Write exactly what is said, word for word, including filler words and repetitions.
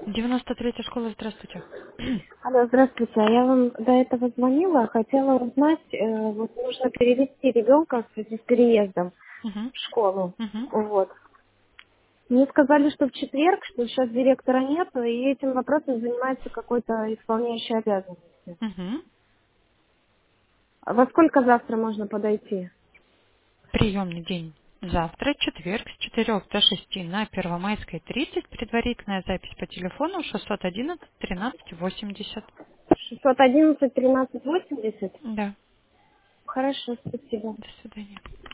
девяносто третья школа, здравствуйте. Алло, здравствуйте. А я вам до этого звонила, хотела узнать, э, вот нужно перевести ребенка в связи с переездом Мгм. в школу. Мгм. Вот. Мне сказали, что в четверг, что сейчас директора нету, и этим вопросом занимается какой-то исполняющий обязанности. Мгм. А во сколько завтра можно подойти? Приемный день завтра, четверг, с четырёх до шести на Первомайской тридцать. Предварительная запись по телефону шестьсот одиннадцать тринадцать восемьдесят. шестьсот одиннадцать тринадцать восемьдесят? Да. Хорошо, спасибо. До свидания.